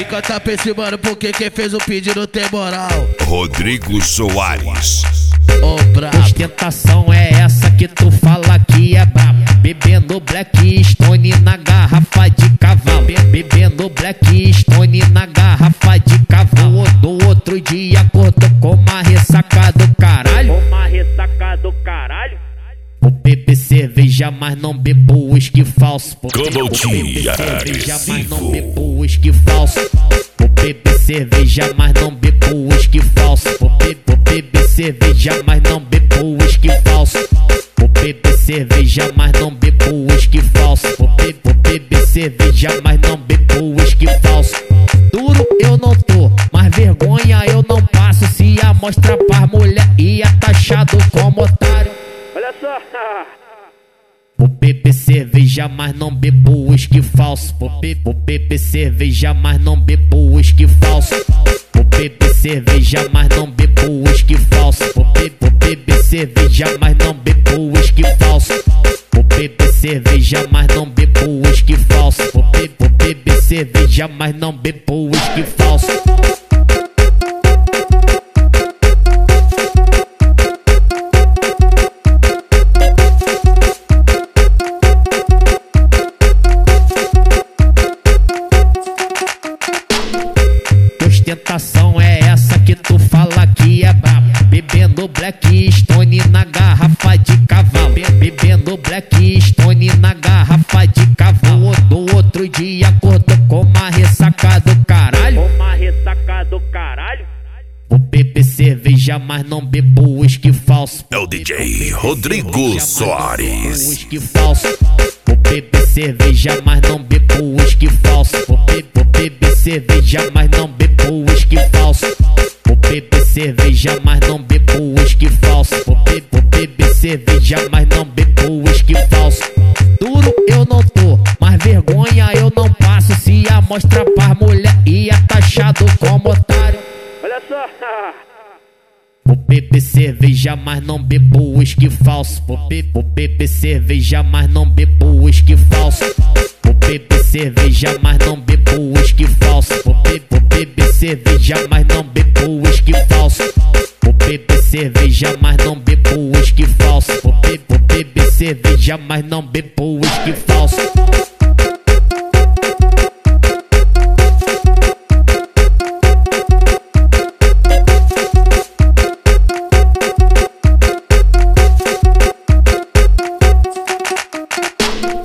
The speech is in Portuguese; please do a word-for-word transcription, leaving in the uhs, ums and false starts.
E canta pra esse mano porque quem fez o pedido tem moral. Rodrigo Soares. Ô brabo. Ostentação é essa que tu fala que é brabo. Bebendo Blackstone na garrafa de cavalo. Bebendo Blackstone na garrafa de cavalo. Do outro dia acordou com uma ressaca do caralho. Uma ressaca do caralho. Vou beber cerveja, mas não bebo uísque falso. Vou Global beber Tea cerveja, mas não agressivo. bebo uísque falso. Vou beber cerveja, mas não bebo uísque falso. Vou be- vou beber cerveja, mas não bebo uísque falso. Vou beber cerveja, mas não bebo uísque falso. Vou be- vou beber cerveja, mas não bebo uísque falso. Duro eu não tô, mas vergonha eu não passo. Se amostra pras mulher e é taxado como otário. Olha só. Vou beber cerveja, mas não bebo uísque falso. Vou, be vou beber cerveja, mas não bebo uísque falso. Vou beber cerveja, mas não bebo uísque falso. Vou, be vou beber cerveja, mas não bebo uísque falso. Vou beber cerveja, mas não bebo uísque falso. Vou, be vou beber cerveja, mas não bebo uísque falso. Ostentação é essa que tu fala que é brabo. Bebendo Blackstone na garrafa de cavalo. Be- Bebendo Blackstone na garrafa de cavalo. Do outro dia acordou com uma ressaca do caralho. Uma ressaca do caralho. Vou beber cerveja, mas não bebo uísque falso. É o D J Rodrigo Soares. Uísque falso. Vou beber cerveja, mas não bebo uísque falso. Vou, be vou beber cerveja, mas não bebo uísque falso. Vou beber cerveja, mas não bebo uísque falso. Vou, be vou beber cerveja, mas não bebo uísque falso. Duro eu não tô, mas vergonha eu não passo. Se amostra pras mulher e é taxado como otário. Olha só. Vou beber cerveja, mas não bebo uísque falso. Vou, be vou beber cerveja, mas não bebo uísque falso. Vou beber cerveja, mas não bebo uísque falso. Vou, be vou beber cerveja, mas não bebo uísque falso. Vou beber cerveja, mas não bebo uísque falso. Vou, be vou beber cerveja, mas não bebo uísque falso.